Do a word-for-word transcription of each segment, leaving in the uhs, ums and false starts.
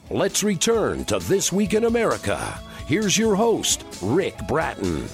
Let's return to This Week in America. Here's your host, Rick Bratton.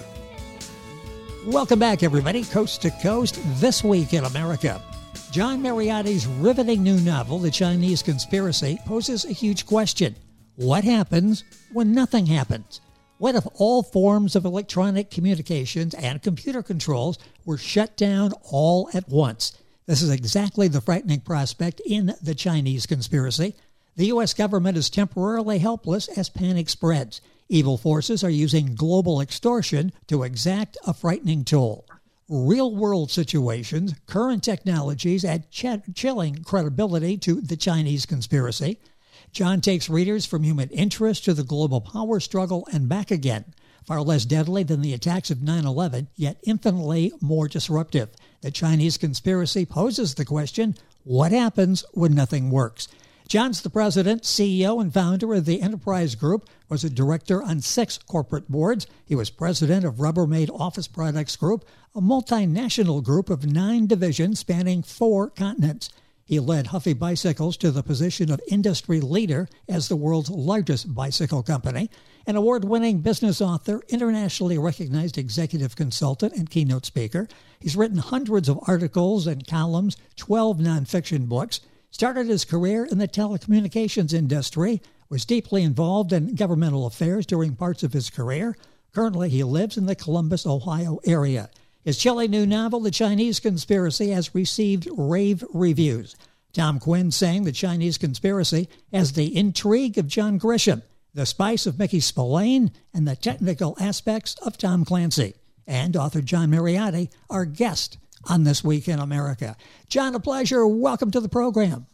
Welcome back, everybody, coast to coast, This Week in America. John Mariotti's riveting new novel, The Chinese Conspiracy, poses a huge question. What happens when nothing happens? What if all forms of electronic communications and computer controls were shut down all at once? This is exactly the frightening prospect in The Chinese Conspiracy. The U S government is temporarily helpless as panic spreads. Evil forces are using global extortion to exact a frightening toll. Real-world situations, current technologies add ch- chilling credibility to The Chinese Conspiracy. John takes readers from human interest to the global power struggle and back again. Far less deadly than the attacks of nine eleven, yet infinitely more disruptive. The Chinese Conspiracy poses the question, what happens when nothing works? John's the president, C E O, and founder of the Enterprise Group, was a director on six corporate boards. He was president of Rubbermaid Office Products Group, a multinational group of nine divisions spanning four continents. He led Huffy Bicycles to the position of industry leader as the world's largest bicycle company. An award-winning business author, internationally recognized executive consultant, and keynote speaker. He's written hundreds of articles and columns, twelve nonfiction books. Started his career in the telecommunications industry, was deeply involved in governmental affairs during parts of his career. Currently, he lives in the Columbus, Ohio area. His chilly new novel, The Chinese Conspiracy, has received rave reviews. Tom Quinn saying The Chinese Conspiracy has the intrigue of John Grisham, the spice of Mickey Spillane, and the technical aspects of Tom Clancy. And author John Mariotti, our guest on This Week in America. John, a pleasure. Welcome to the program.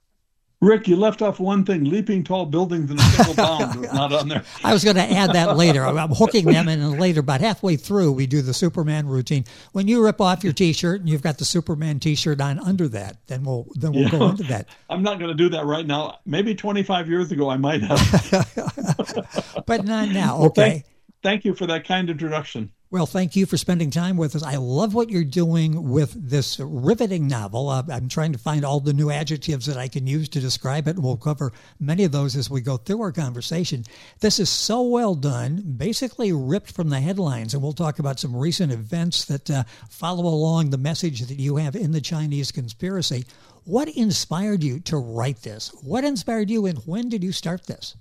Rick, you left off one thing. Leaping tall buildings in a single bound was not on there. I was going to add that later. I'm hooking them in, and later, about halfway through, we do the Superman routine. When you rip off your T-shirt and you've got the Superman T-shirt on under that, then we'll then we'll yeah. go into that. I'm not going to do that right now. Maybe twenty-five years ago I might have. But not now. Well, okay. Thank, thank you for that kind introduction. Well, thank you for spending time with us. I love what you're doing with this riveting novel. Uh, I'm trying to find all the new adjectives that I can use to describe it. We'll cover many of those as we go through our conversation. This is so well done, basically ripped from the headlines, and we'll talk about some recent events that uh, follow along the message that you have in The Chinese Conspiracy. What inspired you to write this? What inspired you, and when did you start this?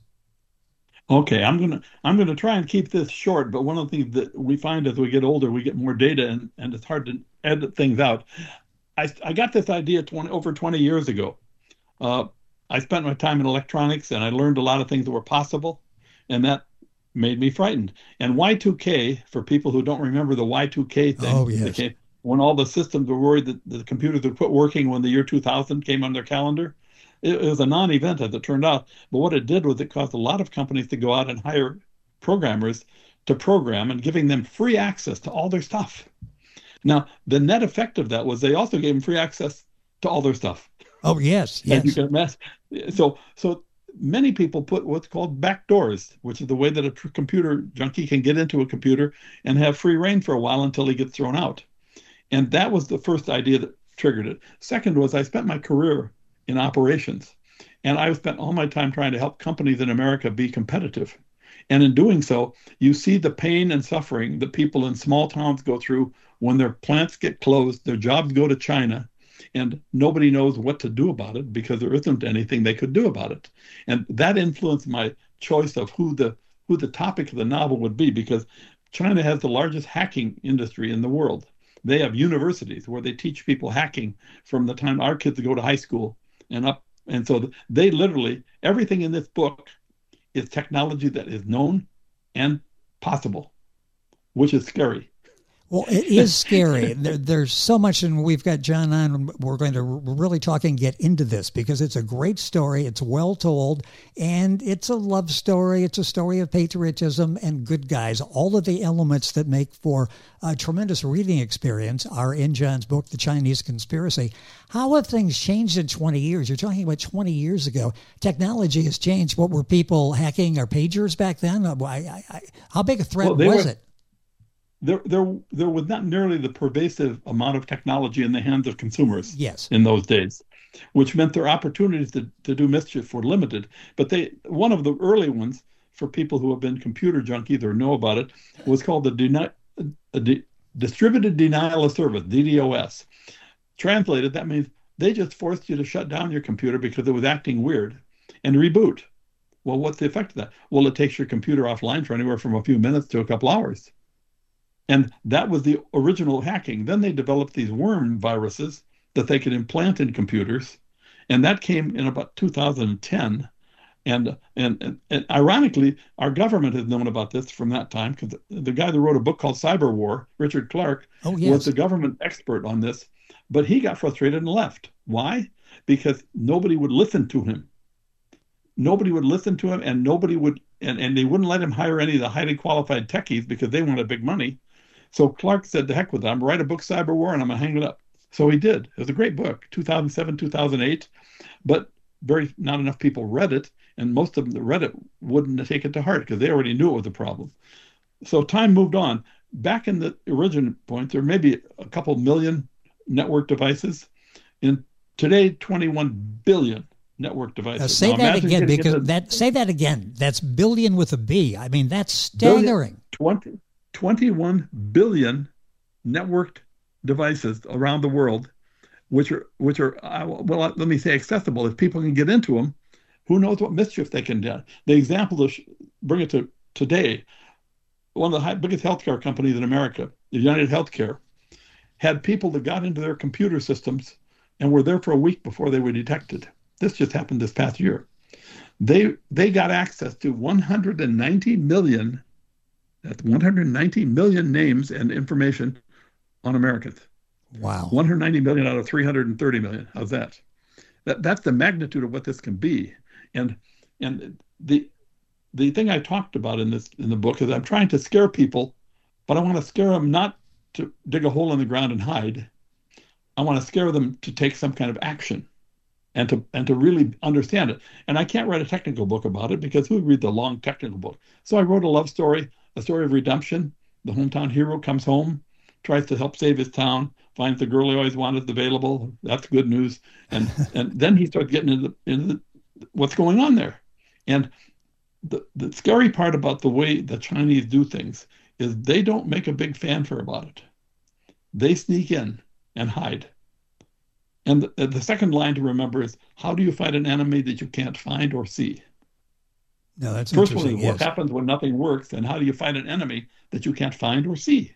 Okay, I'm gonna I'm gonna try and keep this short, but one of the things that we find as we get older, we get more data, and, and it's hard to edit things out. I, I got this idea twenty over twenty years ago. Uh, I spent my time in electronics, and I learned a lot of things that were possible, and that made me frightened. And Y two K, for people who don't remember the Y two K thing, oh, yes. came, when all the systems were worried that the computers would quit working when the year two thousand came on their calendar. It was a non-event as it turned out, but what it did was it caused a lot of companies to go out and hire programmers to program and giving them free access to all their stuff. Now, the net effect of that was they also gave them free access to all their stuff. Oh, yes, yes. And you can imagine. So, so many people put what's called backdoors, which is the way that a tr- computer junkie can get into a computer and have free reign for a while until he gets thrown out. And that was the first idea that triggered it. Second was I spent my career in operations. And I spent all my time trying to help companies in America be competitive. And in doing so, you see the pain and suffering that people in small towns go through when their plants get closed, their jobs go to China, and nobody knows what to do about it because there isn't anything they could do about it. And that influenced my choice of who the who the topic of the novel would be, because China has the largest hacking industry in the world. They have universities where they teach people hacking from the time our kids go to high school and up. And so they literally, everything in this book is technology that is known and possible, which is scary. Well, it is scary. There, there's so much, and we've got John on. We're going to really talk and get into this because it's a great story. It's well told, and it's a love story. It's a story of patriotism and good guys. All of the elements that make for a tremendous reading experience are in John's book, The Chinese Conspiracy. How have things changed in twenty years? You're talking about twenty years ago. Technology has changed. What were people hacking our pagers back then? I, I, I, how big a threat well, was were- it? There, there, there was not nearly the pervasive amount of technology in the hands of consumers yes. in those days. which meant their opportunities to, to do mischief were limited. But they one of the early ones, for people who have been computer junkies or know about it, was called the deni- de- Distributed Denial of Service, D DoS. Translated, that means they just forced you to shut down your computer because it was acting weird and reboot. Well, what's the effect of that? Well, it takes your computer offline for anywhere from a few minutes to a couple hours. And that was the original hacking. Then they developed these worm viruses that they could implant in computers. And that came in about two thousand ten. And, and, and, and ironically, our government has known about this from that time, because the guy that wrote a book called Cyber War, Richard Clark, oh, yes. was the government expert on this. But he got frustrated and left. Why? Because nobody would listen to him. Nobody would listen to him, and nobody would, and, and they wouldn't let him hire any of the highly qualified techies because they wanted big money. So Clark said, "The heck with it. I'm going to write a book, Cyber War, and I'm going to hang it up." So he did. It was a great book, two thousand seven, two thousand eight, but very not enough people read it, and most of them that read it wouldn't take it to heart because they already knew it was a problem. So time moved on. Back in the original point, there may be a couple million network devices. In today, twenty-one billion network devices. Uh, say now, that again, because into, that say that again. That's billion with a B. I mean, that's staggering. Billion, twenty, twenty-one billion networked devices around the world, which are which are uh, well, let me say accessible. If people can get into them, who knows what mischief they can do? The example to sh- bring it to today, one of the high, biggest healthcare companies in America, United Healthcare, had people that got into their computer systems and were there for a week before they were detected. This just happened this past year. They they got access to one hundred ninety million, that's one hundred ninety million names and information on Americans. Wow. one hundred ninety million out of three hundred thirty million. How's that? That that's the magnitude of what this can be. And and the the thing I talked about in this in the book is I'm trying to scare people, but I want to scare them not to dig a hole in the ground and hide. I want to scare them to take some kind of action and to and to really understand it. And I can't write a technical book about it because who would read the long technical book? So I wrote a love story, a story of redemption. The hometown hero comes home, tries to help save his town, finds the girl he always wanted available. That's good news. And and then he starts getting into, into what's going on there. And the, the scary part about the way the Chinese do things is they don't make a big fanfare about it. They sneak in and hide. And the, the second line to remember is, how do you fight an enemy that you can't find or see? No, that's First one is interesting. what Yes. happens when nothing works, and how do you fight an enemy that you can't find or see?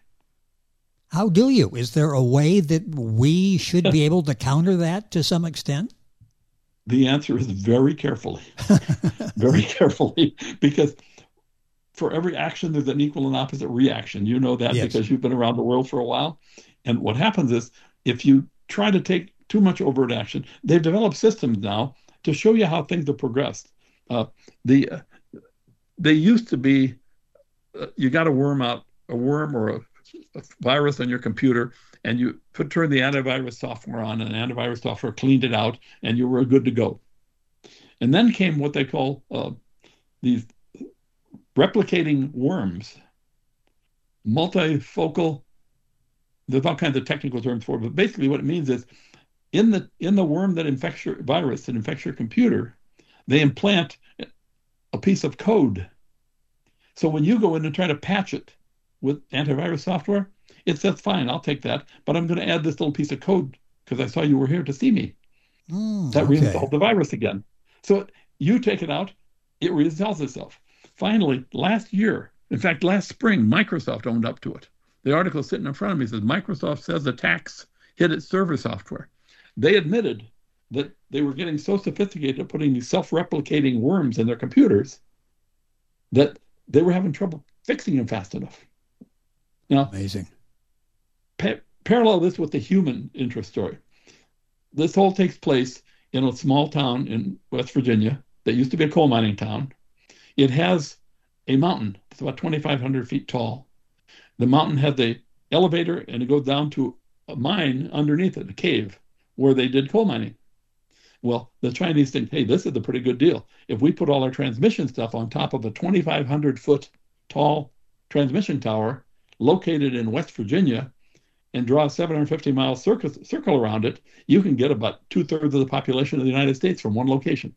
How do you? Is there a way that we should be able to counter that to some extent? The answer is very carefully, very carefully, because for every action, there's an equal and opposite reaction. You know that Yes. because you've been around the world for a while. And what happens is, if you try to take too much overt action, they've developed systems now to show you how things have progressed. Uh, the uh, they used to be, uh, you got a worm out, a worm or a, a virus on your computer, and you put turn the antivirus software on, and the antivirus software cleaned it out, and you were good to go. And then came what they call uh, these replicating worms, multifocal. There's all kinds of technical terms for it, but basically what it means is, in the in the worm that infects your virus that infects your computer, they implant a piece of code. So when you go in and try to patch it with antivirus software, it says, "Fine, I'll take that, but I'm going to add this little piece of code because I saw you were here to see me." Mm, that okay. reinstalls the virus again. So you take it out, it reinstalls itself. Finally, last year, in fact, last spring, Microsoft owned up to it. The article sitting in front of me says, Microsoft says attacks hit its server software. They admitted that they were getting so sophisticated at putting these self-replicating worms in their computers that they were having trouble fixing them fast enough. Now, Amazing. pa- parallel this with the human interest story. This all takes place in a small town in West Virginia that used to be a coal mining town. It has a mountain. It's about twenty-five hundred feet tall. The mountain has the elevator, and it goes down to a mine underneath it, a cave, where they did coal mining. Well, the Chinese think, hey, this is a pretty good deal. If we put all our transmission stuff on top of a twenty-five hundred foot tall transmission tower located in West Virginia, and draw a seven hundred fifty mile circle, circle around it, you can get about two thirds of the population of the United States from one location.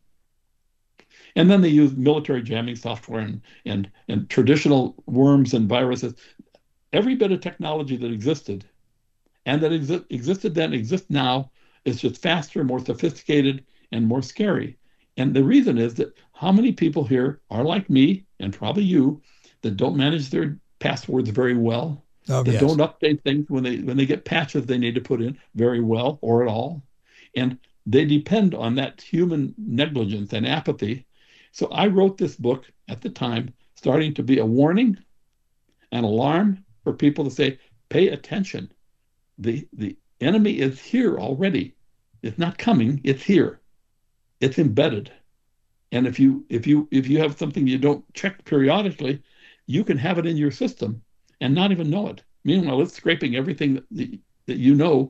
And then they use military jamming software and, and, and traditional worms and viruses. Every bit of technology that existed and that exi- existed then exists now is just faster, more sophisticated, and more scary. And the reason is that how many people here are like me, and probably you, that don't manage their passwords very well, oh, that yes. don't update things when they when they get patches they need to put in very well or at all. And they depend on that human negligence and apathy. So I wrote this book at the time, starting to be a warning, an alarm for people to say, pay attention. The the enemy is here already. It's not coming, it's here. It's embedded. And if you if you if you have something you don't check periodically, you can have it in your system and not even know it. Meanwhile, it's scraping everything that, that you know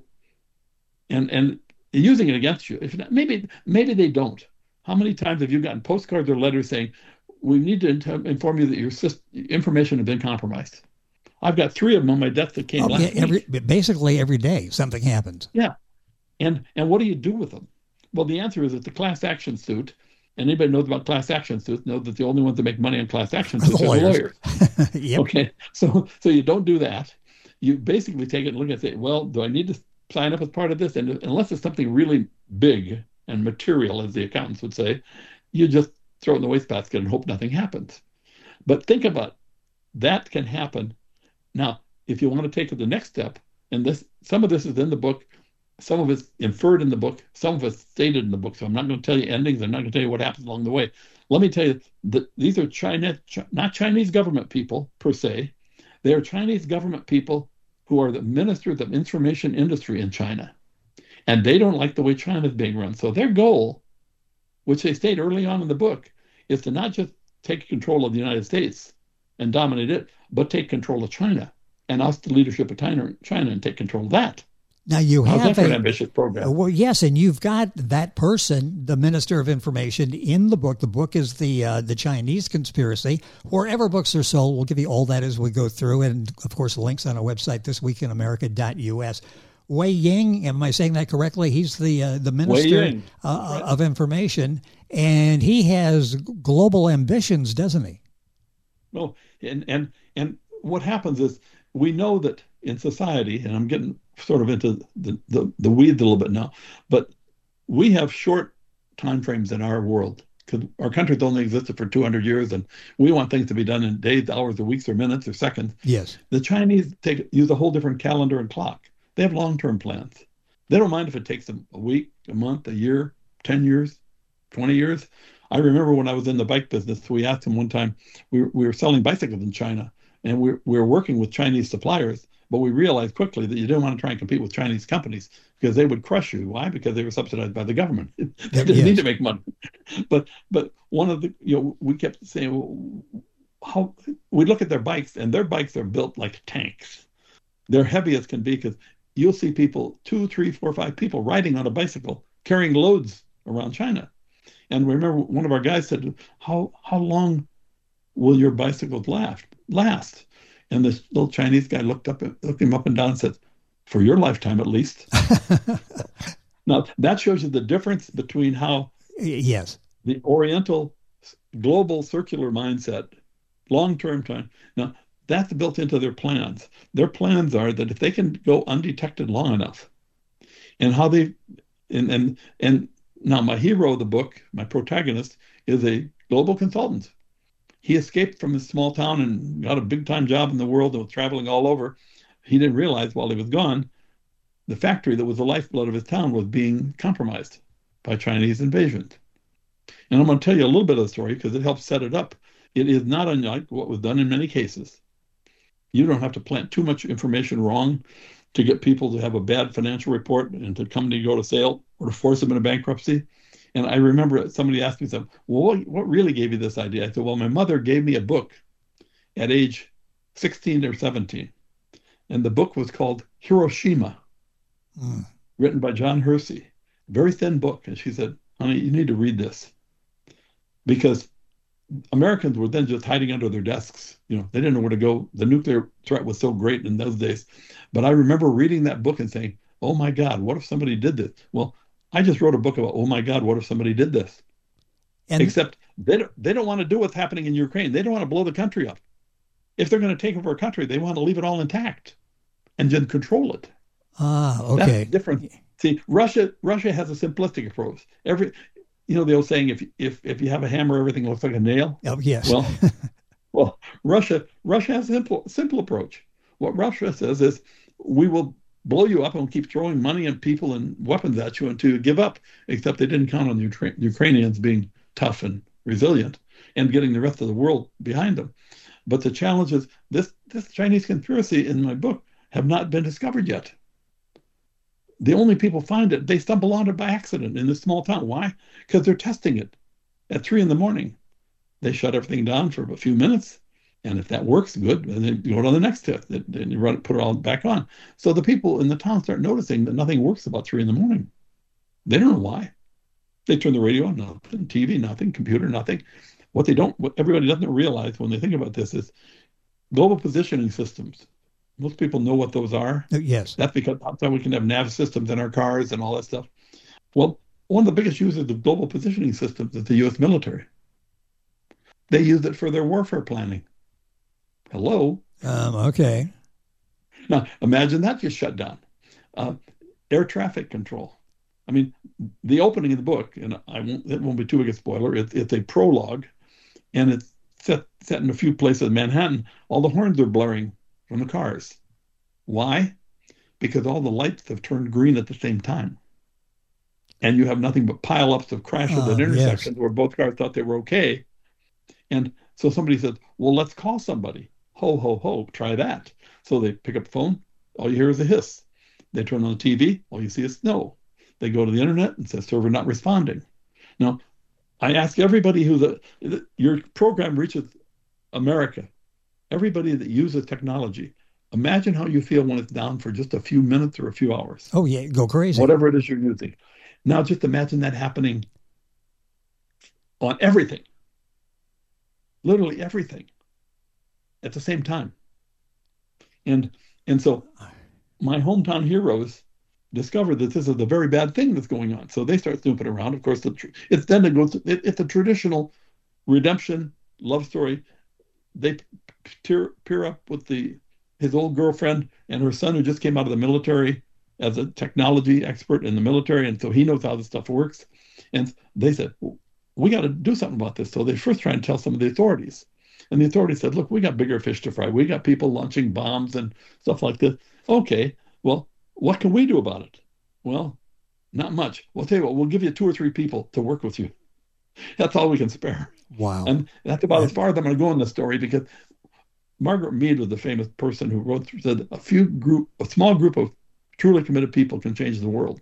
and and using it against you. If not, maybe maybe they don't. How many times have you gotten postcards or letters saying, we need to inform you that your system, information has been compromised? I've got three of them on my desk that came oh, last yeah, every, week. Basically every day something happens. Yeah. And and what do you do with them? Well, the answer is it's a class action suit. And anybody knows about class action suits knows that the only ones that make money on class action suits the are the lawyers. lawyers. Yep. Okay. So so you don't do that. You basically take it and look and say, well, do I need to sign up as part of this? And unless it's something really big and material, as the accountants would say, you just throw it in the wastebasket and hope nothing happens. But think about it. That can happen. Now, if you want to take it the next step, and this some of this is in the book, some of it's inferred in the book, some of it's stated in the book. So I'm not going to tell you endings. I'm not going to tell you what happens along the way. Let me tell you that these are China, not Chinese government people per se. They are Chinese government people who are the ministers of information industry in China. And they don't like the way China is being run. So their goal, which they state early on in the book, is to not just take control of the United States and dominate it, but take control of China and oust the leadership of China, China and take control of that. Now you How's have that for a, an ambitious program. Well, yes, and you've got that person, the Minister of Information, in the book. The book is the uh, the Chinese Conspiracy. Wherever books are sold, we'll give you all that as we go through, and of course, links on our website, this week in america dot u s. Wei Ying, am I saying that correctly? He's the uh, the Minister uh, of Information, and he has global ambitions, doesn't he? Well, and and and what happens is we know that in society, and I'm getting sort of into the, the, the weeds a little bit now, but we have short time frames in our world because our country's only existed for two hundred years, and we want things to be done in days, hours, or weeks, or minutes, or seconds. Yes. The Chinese take use a whole different calendar and clock. They have long-term plans. They don't mind if it takes them a week, a month, a year, ten years, twenty years. I remember when I was in the bike business, we asked them one time, we, we were selling bicycles in China, and we, we were working with Chinese suppliers, but we realized quickly that you didn't want to try and compete with Chinese companies because they would crush you. Why? Because they were subsidized by the government. They didn't yes. need to make money. But but one of the, you know, we kept saying, well, how we look at their bikes, and their bikes are built like tanks. They're heavy as can be because you'll see people, two, three, four, five people riding on a bicycle, carrying loads around China. And remember, one of our guys said, how how long will your bicycles last? Last? And this little Chinese guy looked up, looked him up and down and said, for your lifetime at least. Now, that shows you the difference between how yes, the Oriental global circular mindset, long-term time. Now, that's built into their plans. Their plans are that if they can go undetected long enough, and how they, and and and now my hero of the book, my protagonist, is a global consultant. He escaped from his small town and got a big-time job in the world and was traveling all over. He didn't realize while he was gone, the factory that was the lifeblood of his town was being compromised by Chinese invasion. And I'm going to tell you a little bit of the story because it helps set it up. It is not unlike what was done in many cases. You don't have to plant too much information wrong to get people to have a bad financial report and to company go to sale or to force them into bankruptcy. And I remember somebody asked me something, well, what, what really gave you this idea? I said, well, my mother gave me a book at age sixteen or seventeen. And the book was called Hiroshima, mm. written by John Hersey. Very thin book. And she said, honey, you need to read this. Because Americans were then just hiding under their desks. You know, they didn't know where to go. The nuclear threat was so great in those days. But I remember reading that book and saying, oh my God, what if somebody did this? Well, I just wrote a book about, oh my God, what if somebody did this? And except they don't, they don't want to do what's happening in Ukraine. They don't want to blow the country up. If they're going to take over a country, they want to leave it all intact and then control it. Ah, okay. That's different. See, Russia Russia has a simplistic approach. Every, you know, the old saying, if if if you have a hammer, everything looks like a nail. Oh, yes. Well, well, Russia Russia has a simple simple approach. What Russia says is, we will blow you up and we'll keep throwing money and people and weapons at you until you give up. Except they didn't count on the Ukra- Ukrainians being tough and resilient and getting the rest of the world behind them. But the challenge is this: this Chinese conspiracy in my book have not been discovered yet. The only people find it, they stumble on it by accident in this small town. Why? Because they're testing it at three in the morning. They shut everything down for a few minutes, and if that works, good. And then you go to the next test, then you run it, put it all back on. So the people in the town start noticing that nothing works about three in the morning. They don't know why. They turn the radio on, nothing, T V, nothing, computer, nothing. What they don't, what everybody doesn't realize when they think about this is global positioning systems. Most people know what those are. Yes. That's because that's how we can have nav systems in our cars and all that stuff. Well, one of the biggest users of global positioning systems is the U S military. They use it for their warfare planning. Hello? Um, okay. Now, imagine that just shut down. Uh, air traffic control. I mean, the opening of the book, and I won't, it won't be too big a spoiler, it, it's a prologue, and it's set, set in a few places in Manhattan. All the horns are blaring from the cars. Why? Because all the lights have turned green at the same time. And you have nothing but pile-ups of crashes uh, at intersections yes. where both cars thought they were okay. And so somebody says, well, let's call somebody. Ho, ho, ho, try that. So they pick up the phone. All you hear is a hiss. They turn on the T V. All you see is snow. They go to the internet and says, server not responding. Now, I ask everybody who the, your program reaches America, everybody that uses technology, imagine how you feel when it's down for just a few minutes or a few hours. Oh, yeah, go crazy. Whatever it is you're using. Now, just imagine that happening on everything, literally everything, at the same time. And and so my hometown heroes discover that this is a very bad thing that's going on. So they start snooping around. Of course, the, it's then it goes. It, it's a traditional redemption love story. They peer, peer up with the his old girlfriend and her son, who just came out of the military as a technology expert in the military, and so he knows how this stuff works. And they said, well, we got to do something about this. So they first try and tell some of the authorities. And the authorities said, look, we got bigger fish to fry. We got people launching bombs and stuff like this. Okay, well, what can we do about it? Well, not much. We'll tell you what, we'll give you two or three people to work with you. That's all we can spare. Wow. And that's about as far as I'm going to go in the story, because Margaret Mead was the famous person who wrote, said a few group, a small group of truly committed people can change the world.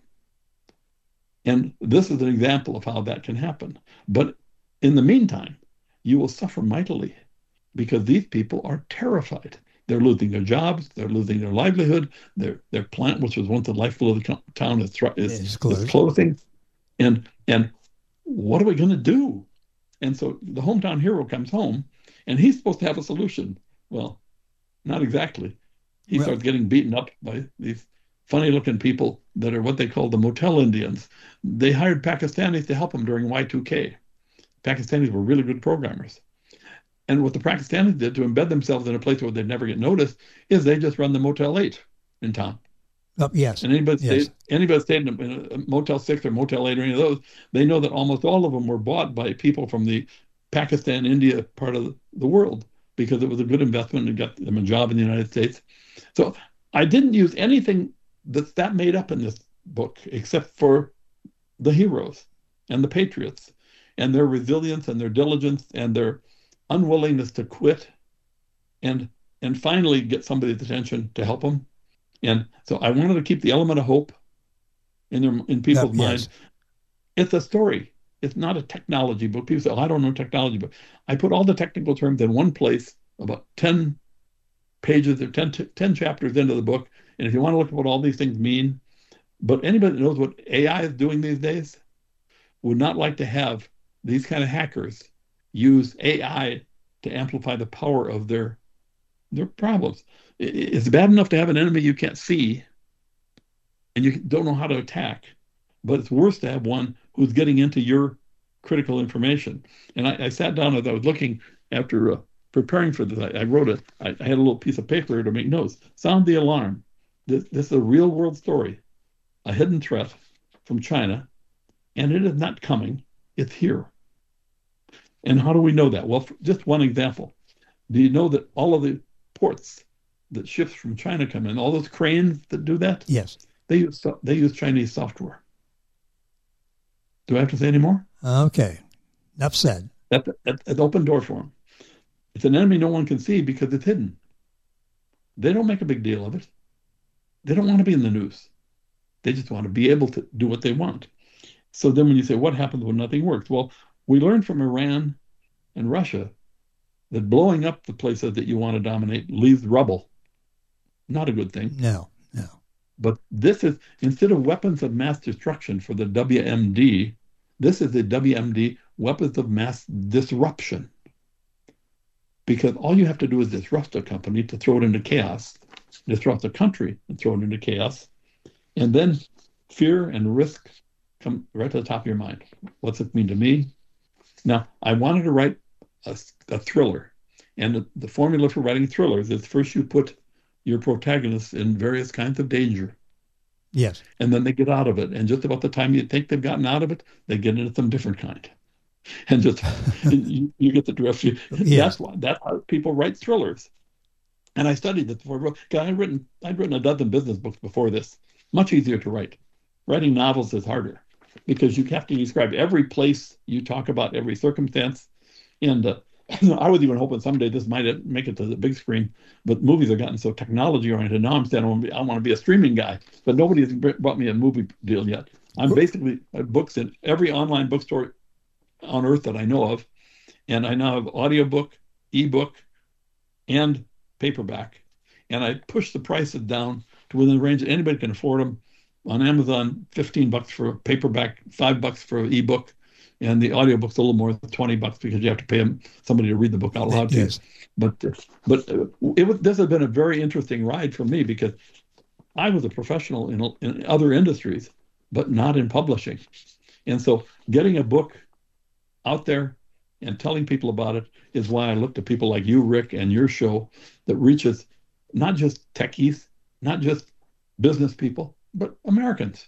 And this is an example of how that can happen. But in the meantime, you will suffer mightily, because these people are terrified. They're losing their jobs. They're losing their livelihood. Their their plant, which was once the lifeblood of the town, is, is, is, is closing. And and what are we going to do? And so the hometown hero comes home, and he's supposed to have a solution. Well, not exactly. He well, starts getting beaten up by these funny-looking people that are what they call the Motel Indians. They hired Pakistanis to help them during Y two K. Pakistanis were really good programmers. And what the Pakistanis did to embed themselves in a place where they'd never get noticed is they just run the Motel eight in town. Oh, yes. And anybody yes. stayed, anybody stayed in a, in a Motel six or Motel eight or any of those, they know that almost all of them were bought by people from the Pakistan, India part of the world, because it was a good investment and got them a job in the United States. So I didn't use anything that's that made up in this book, except for the heroes and the patriots and their resilience and their diligence and their unwillingness to quit and and finally get somebody's attention to help them. And so I wanted to keep the element of hope in their in people's yep, minds. Yes. It's a story. It's not a technology book. People say, oh, I don't know technology, but I put all the technical terms in one place, about ten pages or ten, ten chapters into the book. And if you want to look at what all these things mean, but anybody that knows what A I is doing these days would not like to have these kind of hackers use A I to amplify the power of their their problems. It's bad enough to have an enemy you can't see and you don't know how to attack, but it's worse to have one who's getting into your critical information. And I, I sat down as I was looking after uh, preparing for this. I, I wrote it. I, I had a little piece of paper to make notes. Sound the alarm. This, this is a real world story, a hidden threat from China, and it is not coming. It's here. And how do we know that? Well, just one example. Do you know that all of the ports that ships from China come in, all those cranes that do that? Yes. They use they use Chinese software. Do I have to say any more? Okay. Enough said. That's an open door for them. It's an enemy no one can see because it's hidden. They don't make a big deal of it. They don't want to be in the news. They just want to be able to do what they want. So then when you say, what happens when nothing works? Well, we learned from Iran and Russia that blowing up the places that you want to dominate leaves rubble. Not a good thing. No, no. But this is, instead of weapons of mass destruction for the W M D, this is the W M D, weapons of mass disruption. Because all you have to do is disrupt a company to throw it into chaos, disrupt a country and throw it into chaos, and then fear and risk come right to the top of your mind. What's it mean to me? Now, I wanted to write a, a thriller, and the, the formula for writing thrillers is first you put your protagonists in various kinds of danger. Yes. And then they get out of it. And just about the time you think they've gotten out of it, they get into some different kind. And just, you, you get the drift. You, yes. That's why, that's how people write thrillers. And I studied this before. Because I'd written, I'd written a dozen business books before this. Much easier to write. Writing novels is harder because you have to describe every place you talk about, every circumstance. And uh, I was even hoping someday this might make it to the big screen, but movies have gotten so technology oriented. Now I'm saying I want to be, I want to be a streaming guy, but nobody has brought me a movie deal yet. I'm basically uh, books in every online bookstore on earth that I know of, and I now have audiobook, ebook, and paperback, and I push the prices down to within the range that anybody can afford them. On Amazon, fifteen bucks for a paperback, five bucks for an ebook. And the audiobook's a little more than twenty bucks because you have to pay them, somebody to read the book out loud to you. Yes. But but it was, this has been a very interesting ride for me because I was a professional in, in other industries, but not in publishing. And so getting a book out there and telling people about it is why I look to people like you, Rick, and your show that reaches not just techies, not just business people, but Americans.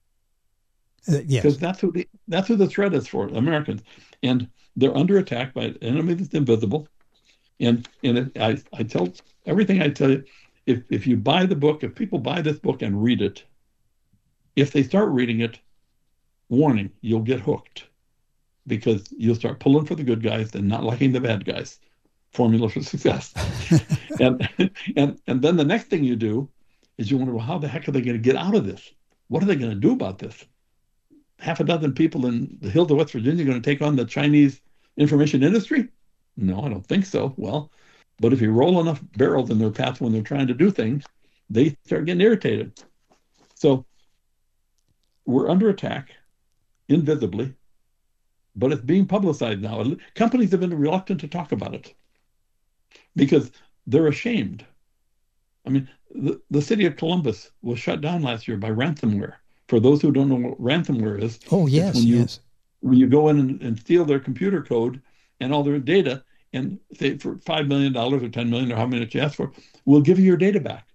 Uh, yes. Because that's who the that's who the threat is for, Americans, and they're under attack by an enemy that's invisible. And and it, I I tell everything I tell you, if if you buy the book, if people buy this book and read it, if they start reading it, warning, you'll get hooked, because you'll start pulling for the good guys and not liking the bad guys. Formula for success. and and and then the next thing you do is you wonder, well, how the heck are they going to get out of this? What are they going to do about this? Half a dozen people in the hills of West Virginia are going to take on the Chinese information industry? No, I don't think so. Well, but if you roll enough barrels in their path when they're trying to do things, they start getting irritated. So we're under attack invisibly, but it's being publicized now. Companies have been reluctant to talk about it because they're ashamed. I mean, the, the city of Columbus was shut down last year by ransomware. For those who don't know what ransomware is, oh yes, when you, yes. when you go in and, and steal their computer code and all their data, and say for five million dollars or ten million dollars or how many you ask for, we'll give you your data back.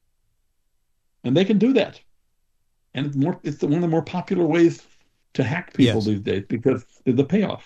And they can do that. And it's more it's one of the more popular ways to hack people yes. these days because of the payoff.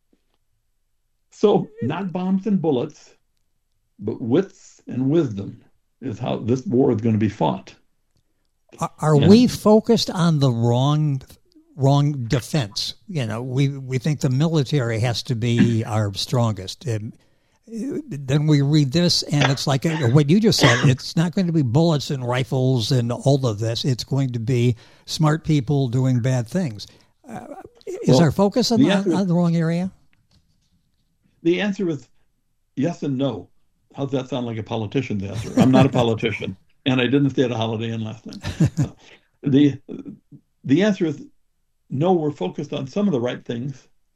So not bombs and bullets, but wits and wisdom is how this war is going to be fought. Are, are and, we focused on the wrong wrong defense? You know, we, we think the military has to be our strongest. And then we read this, and it's like what you just said. It's not going to be bullets and rifles and all of this. It's going to be smart people doing bad things. Uh, is well, our focus on the, answer, on the wrong area? The answer is yes and no. How's that sound like a politician's answer? I'm not a politician, and I didn't stay at a Holiday Inn last night. the The answer is no. We're focused on some of the right things,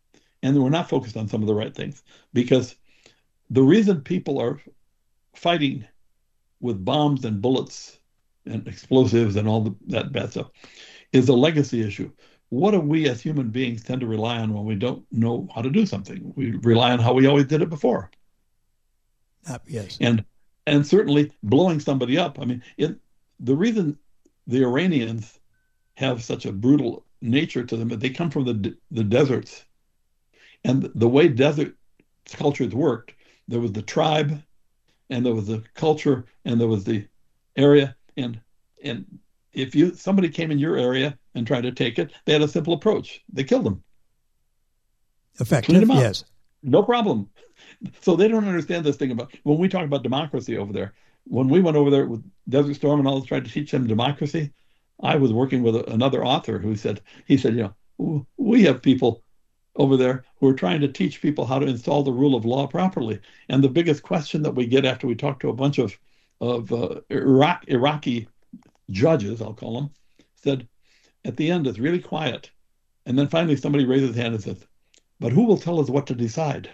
and we're not focused on some of the right things. Because the reason people are fighting with bombs and bullets and explosives and all the, that bad stuff is a legacy issue. What do we as human beings tend to rely on when we don't know how to do something? We rely on how we always did it before. Uh, yes. And and certainly blowing somebody up. I mean, it, the reason the Iranians have such a brutal nature to them is they come from the the deserts. And the way desert cultures worked, there was the tribe, and there was the culture, and there was the area. And and if you somebody came in your area and tried to take it, they had a simple approach. They killed them. Effective, Cleaned them out. Yes. No problem. So they don't understand this thing about, when we talk about democracy over there, when we went over there with Desert Storm and all this, tried to teach them democracy, I was working with a, another author who said, he said, you know, we have people over there who are trying to teach people how to install the rule of law properly. And the biggest question that we get after we talk to a bunch of, of uh, Iraq, Iraqi judges, I'll call them, said, at the end, it's really quiet. And then finally somebody raises his hand and says, but who will tell us what to decide?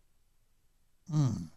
Mm.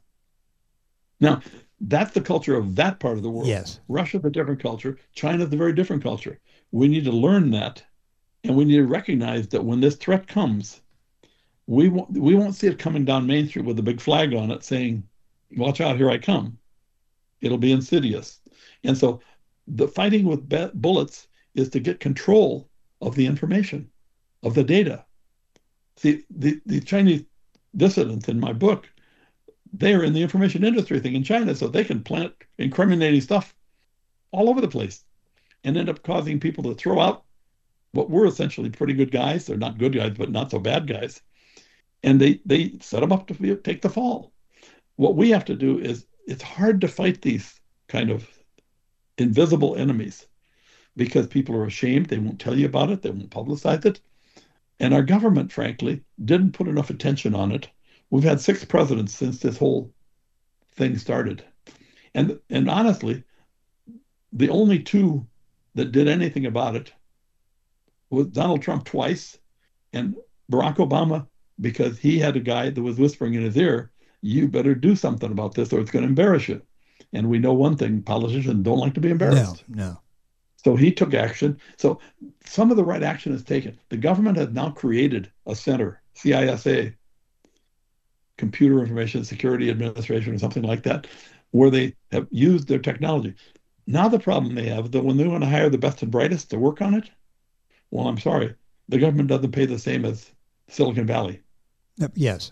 Now, that's the culture of that part of the world. Yes. Russia's a different culture. China's a very different culture. We need to learn that, and we need to recognize that when this threat comes, we won't, we won't see it coming down Main Street with a big flag on it saying, watch out, here I come. It'll be insidious. And so the fighting with be- bullets is to get control of the information, of the data. See, the, the Chinese dissidents in my book, they're in the information industry thing in China, so they can plant incriminating stuff all over the place and end up causing people to throw out what were essentially pretty good guys. They're not good guys, but not so bad guys. And they, they set them up to be, take the fall. What we have to do is, it's hard to fight these kind of invisible enemies because people are ashamed. They won't tell you about it. They won't publicize it. And our government, frankly, didn't put enough attention on it. We've had six presidents since this whole thing started. And and honestly, the only two that did anything about it was Donald Trump twice and Barack Obama, because he had a guy that was whispering in his ear, you better do something about this or it's going to embarrass you. And we know one thing, politicians don't like to be embarrassed. No, no. So he took action. So some of the right action is taken. The government has now created a center, C I S A, Computer Information Security Administration or something like that, where they have used their technology. Now the problem they have is that when they want to hire the best and brightest to work on it, well, I'm sorry, the government doesn't pay the same as Silicon Valley. Yes.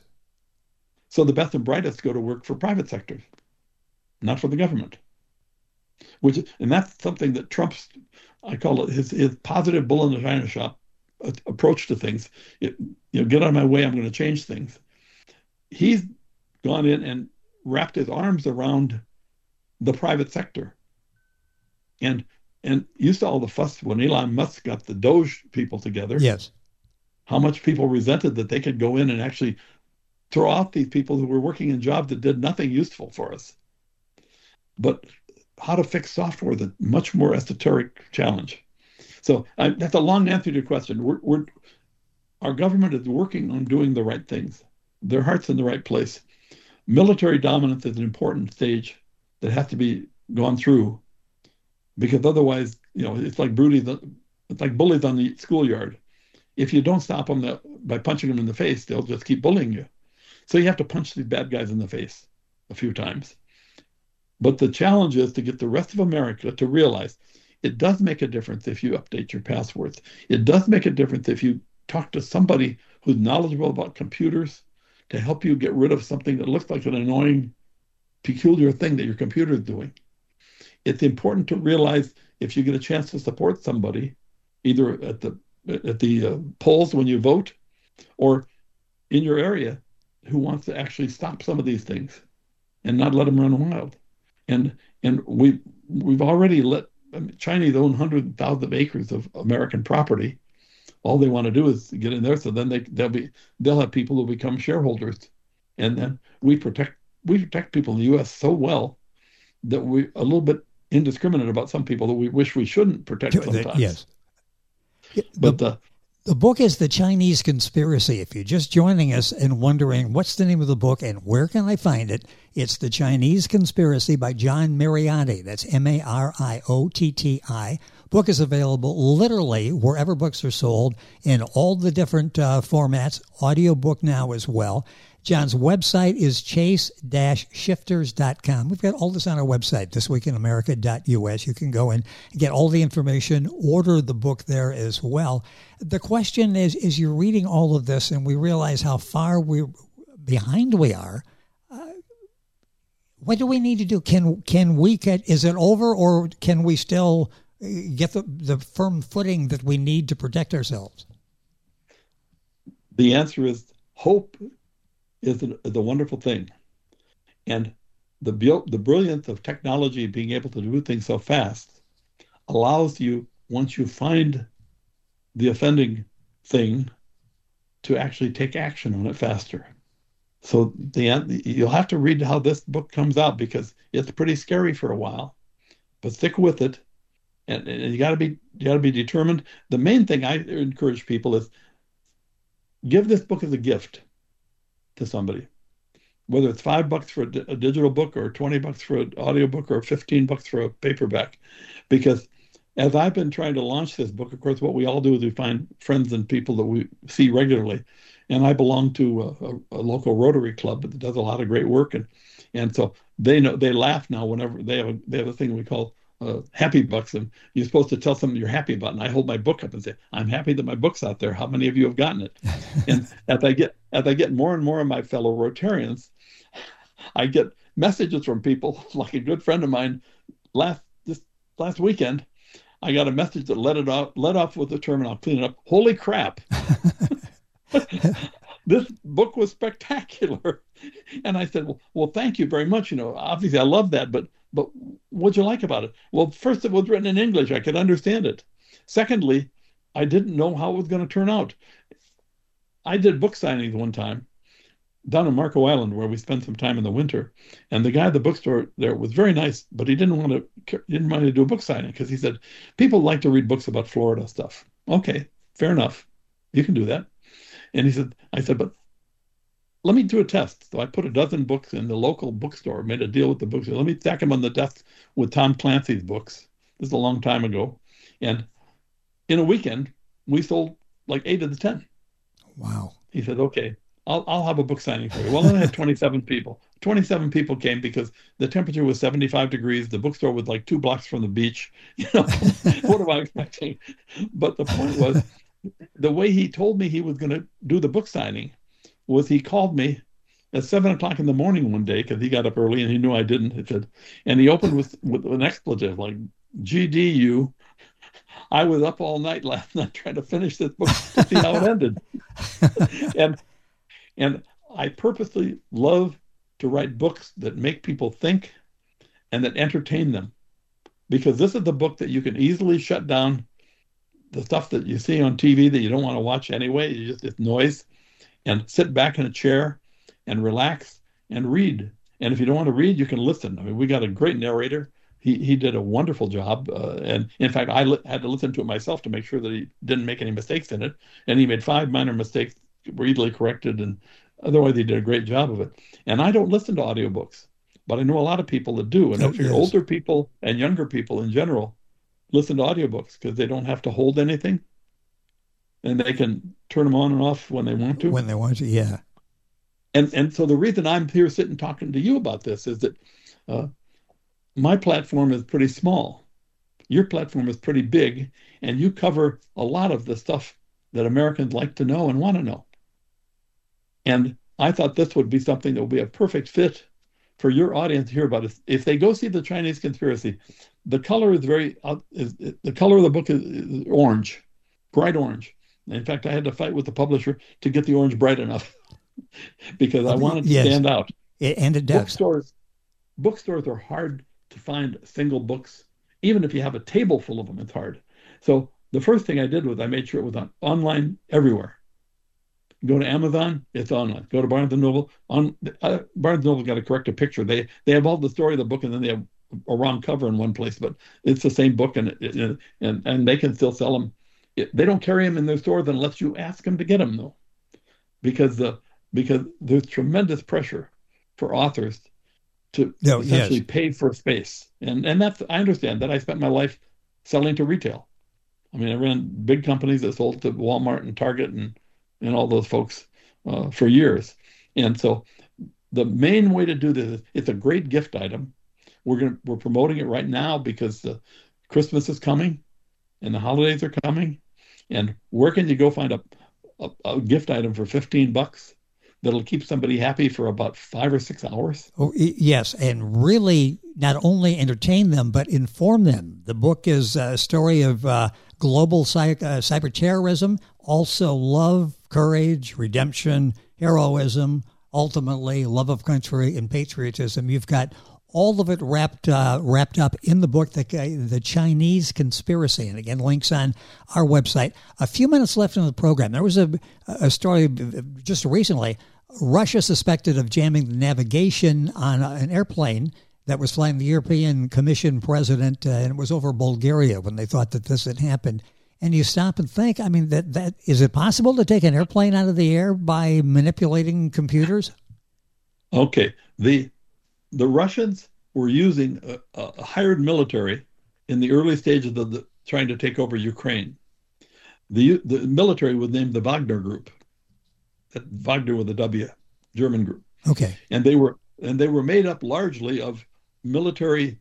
So the best and brightest go to work for private sectors, not for the government. Which, and that's something that Trump's, I call it his, his positive bull in the china shop approach to things. It, you know, get out of my way, I'm going to change things. He's gone in and wrapped his arms around the private sector. And and you saw all the fuss when Elon Musk got the Doge people together. Yes. How much people resented that they could go in and actually throw out these people who were working in jobs that did nothing useful for us. But how to fix software is a much more esoteric challenge. So I, that's a long answer to your question. We're, we're, our government is working on doing the right things. Their heart's in the right place. Military dominance is an important stage that has to be gone through, because otherwise, you know, it's like bullies, it's like bullies on the schoolyard. If you don't stop them by punching them in the face, they'll just keep bullying you. So you have to punch these bad guys in the face a few times. But the challenge is to get the rest of America to realize it does make a difference if you update your passwords. It does make a difference if you talk to somebody who's knowledgeable about computers to help you get rid of something that looks like an annoying, peculiar thing that your computer is doing. It's important to realize if you get a chance to support somebody, either at the at the uh, polls when you vote or in your area, who wants to actually stop some of these things and not let them run wild. And and we we've already let I mean, Chinese own hundreds of thousands of acres of American property. All they want to do is get in there, so then they they'll be they'll have people who become shareholders, and then we protect we protect people in the U S so well that we're a little bit indiscriminate about some people that we wish we shouldn't protect sometimes. Yes, but the The book is The Chinese Conspiracy. If you're just joining us and wondering what's the name of the book and where can I find it, it's The Chinese Conspiracy by John Mariotti. That's M A R I O T T I. Book is available literally wherever books are sold in all the different uh, formats, audiobook now as well. John's website is chase dash shifters dot com. We've got all this on our website, this week in america dot U S. You can go in and get all the information, order the book there as well. The question is, is you're reading all of this and we realize how far we behind we are, uh, what do we need to do? Can can we get, is it over, or can we still get the, the firm footing that we need to protect ourselves? The answer is hope is a, is a wonderful thing. And the the brilliance of technology being able to do things so fast allows you, once you find the offending thing, to actually take action on it faster. So the you'll have to read how this book comes out, because it's pretty scary for a while, but stick with it. And, and you got to be you got to be determined. The main thing I encourage people is give this book as a gift to somebody, whether it's five bucks for a, a digital book, or twenty bucks for an audiobook, or fifteen bucks for a paperback. Because as I've been trying to launch this book, of course, what we all do is we find friends and people that we see regularly. And I belong to a, a, a local Rotary club that does a lot of great work. And and so they know, they laugh now whenever they have a, they have a thing we call uh, happy bucks. And you're supposed to tell something you're happy about. And I hold my book up and say, I'm happy that my book's out there. How many of you have gotten it? And as I get as I get more and more of my fellow Rotarians, I get messages from people, like a good friend of mine last this last weekend. I got a message that let it off let off with the term, and I'll clean it up. Holy crap. This book was spectacular. And I said, well, well, thank you very much. You know, obviously I love that, but but what'd you like about it? Well, first, it was written in English. I could understand it. Secondly, I didn't know how it was going to turn out. I did book signings one time down in Marco Island, where we spent some time in the winter. And the guy at the bookstore there was very nice, but he didn't want to didn't want to do a book signing, because he said, people like to read books about Florida stuff. Okay, fair enough. You can do that. And he said, I said, but let me do a test. So I put a dozen books in the local bookstore, made a deal with the bookstore. Let me stack them on the desk with Tom Clancy's books. This is a long time ago. And in a weekend, we sold like eight of the ten. Wow. He said, okay, I'll I'll have a book signing for you. Well, then I had twenty-seven people. twenty-seven people came because the temperature was seventy-five degrees. The bookstore was like two blocks from the beach. You know, what am I expecting? But the point was, the way he told me he was going to do the book signing was he called me at seven o'clock in the morning one day, because he got up early and he knew I didn't. He said, and he opened with, with an expletive like G D U. I was up all night last night trying to finish this book to see how it ended. and and I purposely love to write books that make people think and that entertain them, because this is the book that you can easily shut down the stuff that you see on T V that you don't want to watch anyway. You just, it's noise, and sit back in a chair and relax and read. And if you don't want to read, you can listen. I mean, we got a great narrator. He he did a wonderful job. Uh, and in fact, I li- had to listen to it myself to make sure that he didn't make any mistakes in it. And he made five minor mistakes, were easily corrected. And otherwise, he did a great job of it. And I don't listen to audiobooks, but I know a lot of people that do. And Oh, actually, yes. older people and younger people in general listen to audiobooks because they don't have to hold anything. And they can turn them on and off when they want to. When they want to, yeah. And and so the reason I'm here sitting talking to you about this is that uh, my platform is pretty small. Your platform is pretty big, and you cover a lot of the stuff that Americans like to know and want to know. And I thought this would be something that would be a perfect fit for your audience to hear about. If, if they go see The Chinese Conspiracy, the color is very, uh, is, the color of the book is, is orange, bright orange. In fact, I had to fight with the publisher to get the orange bright enough because I wanted to Yes. stand out. It, and it does. Bookstores, bookstores are hard to find single books. Even if you have a table full of them, it's hard. So the first thing I did was I made sure it was on online everywhere. Go to Amazon, it's online. Go to Barnes and Noble. On uh, Barnes and Noble got to correct a picture. They they have all the story of the book, and then they have a wrong cover in one place, but it's the same book, and it, and and they can still sell them it, they don't carry them in their stores unless you ask them to get them, though, because the because there's tremendous pressure for authors to no, essentially yes. pay for space, and and that's I understand that. I spent my life selling to retail. I mean, I ran big companies that sold to Walmart and Target and and all those folks uh, for years, and so the main way to do this is it's a great gift item. We're gonna we're promoting it right now because the Christmas is coming, and the holidays are coming, and where can you go find a a, a gift item for fifteen bucks that'll keep somebody happy for about five or six hours? Oh, yes, and really not only entertain them, but inform them. The book is a story of uh, global cy- uh, cyber terrorism, also love, courage, redemption, heroism, ultimately love of country and patriotism. You've got all of it wrapped uh, wrapped up in the book, the, the Chinese Conspiracy. And again, links on our website. A few minutes left in the program. There was a, a story just recently. Russia suspected of jamming the navigation on an airplane that was flying the European Commission president, uh, and it was over Bulgaria when they thought that this had happened. And you stop and think, I mean, that that is it possible to take an airplane out of the air by manipulating computers? Okay. The the Russians were using a, a hired military in the early stages of the, trying to take over Ukraine. The the military was named the Wagner Group. That Wagner with a W, German group. Okay. And they were and they were made up largely of military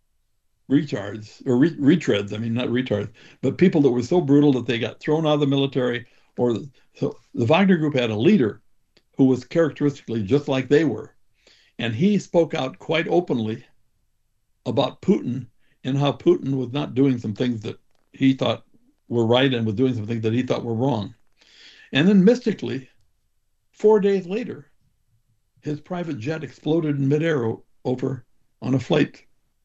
retards or re- retreads. I mean, not retards, but people that were so brutal that they got thrown out of the military. Or so the Wagner Group had a leader who was characteristically just like they were, and he spoke out quite openly about Putin and how Putin was not doing some things that he thought were right and was doing some things that he thought were wrong. And then mystically, four days later, his private jet exploded in midair o- over on a flight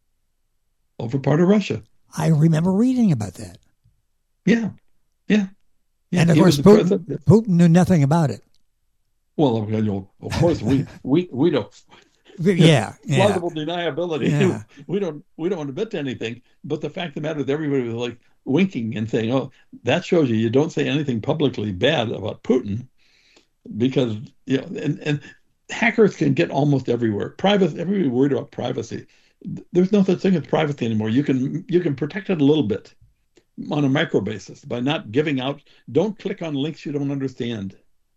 over part of Russia. I remember reading about that. Yeah, yeah. yeah. And of He course, was the Putin, president. Putin knew nothing about it. Well, you know, of course, we we we don't. Yeah, yeah. Plausible deniability. Yeah. We don't we don't admit to anything. But the fact of the matter is, everybody was like winking and saying, "Oh, that shows you you don't say anything publicly bad about Putin," because you know, and and hackers can get almost everywhere. Privacy. Everybody worried about privacy. There's no such thing as privacy anymore. You can you can protect it a little bit on a micro basis by not giving out. Don't click on links you don't understand.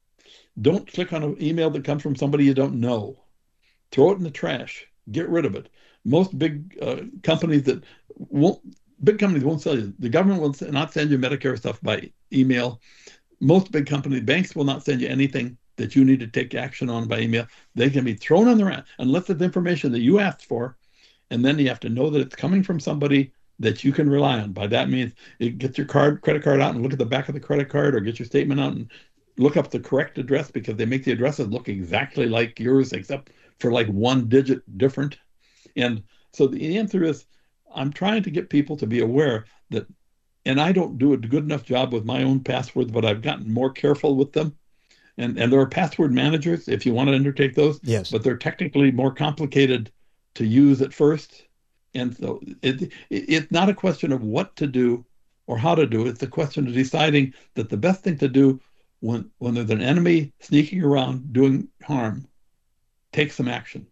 Don't click on an email that comes from somebody you don't know. Throw it in the trash. Get rid of it. Most big uh, companies that won't, big companies won't sell you. The government will not send you Medicare stuff by email. Most big companies, banks will not send you anything that you need to take action on by email. They can be thrown on the ground unless it's information that you asked for, and then you have to know that it's coming from somebody that you can rely on. By that means, you get your card, credit card out and look at the back of the credit card, or get your statement out and look up the correct address, because they make the addresses look exactly like yours, except for like one digit different. And so the answer is, I'm trying to get people to be aware that, and I don't do a good enough job with my own passwords, but I've gotten more careful with them. And and there are password managers, if you want to undertake those. Yes. But they're technically more complicated to use at first. And so it, it it's not a question of what to do or how to do it. It's a question of deciding that the best thing to do when when there's an enemy sneaking around doing harm, take some action.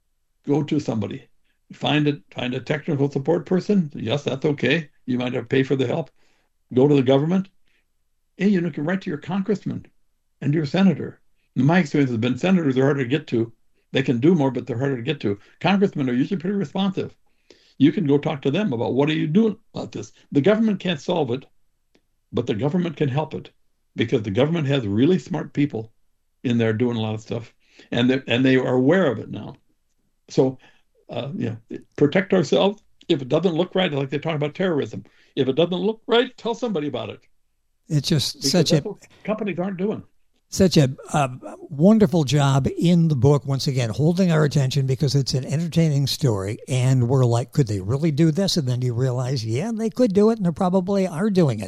Go to somebody. Find it. Find a technical support person. Yes, that's okay. You might have to pay for the help. Go to the government. And you can write to your congressman and your senator. In my experience has been, senators are harder to get to. They can do more, but they're harder to get to. Congressmen are usually pretty responsive. You can go talk to them about, what are you doing about this? The government can't solve it, but the government can help it, because the government has really smart people in there doing a lot of stuff, and they and they are aware of it now. So, uh, you know, protect ourselves. If it doesn't look right, like they talk about terrorism, if it doesn't look right, tell somebody about it. It's just Because such a companies aren't doing. Such a, a wonderful job in the book, once again, holding our attention, because it's an entertaining story. And we're like, could they really do this? And then you realize, yeah, they could do it, and they probably are doing it.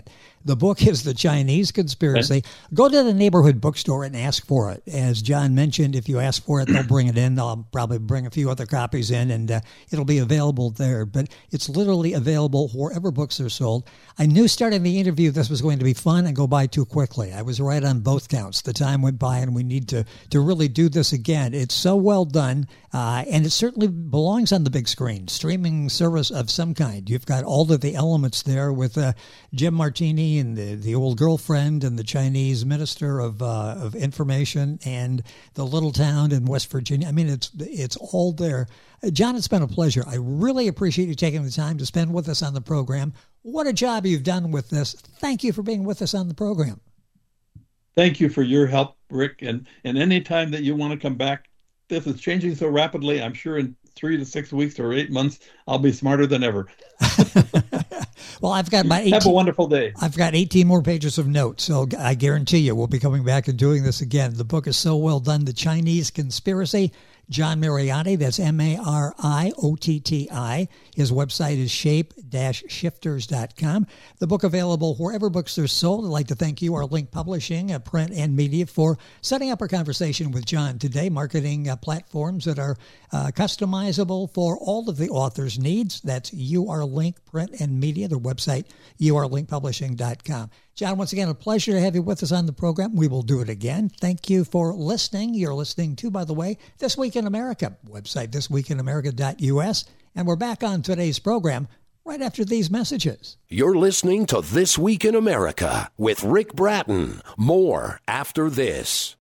The book is The Chinese Conspiracy. Okay. Go to the neighborhood bookstore and ask for it. As John mentioned, if you ask for it, they'll bring it in. I'll probably bring a few other copies in, and uh, it'll be available there. But it's literally available wherever books are sold. I knew starting the interview this was going to be fun and go by too quickly. I was right on both counts. The time went by, and we need to, to really do this again. It's so well done, uh, and it certainly belongs on the big screen. Streaming service of some kind. You've got all of the elements there with uh, Jim Martini and the, the old girlfriend and the Chinese minister of uh, of information and the little town in West Virginia. I mean, it's it's all there. Uh, John, it's been a pleasure. I really appreciate you taking the time to spend with us on the program. What a job you've done with this. Thank you for being with us on the program. Thank you for your help, Rick. And, and any time that you want to come back, this is changing so rapidly. I'm sure in three to six weeks or eight months, I'll be smarter than ever. Well, I've got my eighteen, have a wonderful day. I've got eighteen more pages of notes, so I guarantee you we'll be coming back and doing this again. The book is so well done, The Chinese Conspiracy. John Mariotti, that's M A R I O T T I. His website is shape dash shifters dot com. The book available wherever books are sold. I'd like to thank you, our Link Publishing, uh, print and media, for setting up our conversation with John today, marketing uh, platforms that are uh, customizable for all of the author's needs. That's U R Link Print and Media, their website, U R link publishing dot com. John, once again, a pleasure to have you with us on the program. We will do it again. Thank you for listening. You're listening to, by the way, This Week in America, website this week in america dot U S. And we're back on today's program right after these messages. You're listening to This Week in America with Rick Bratton. More after this.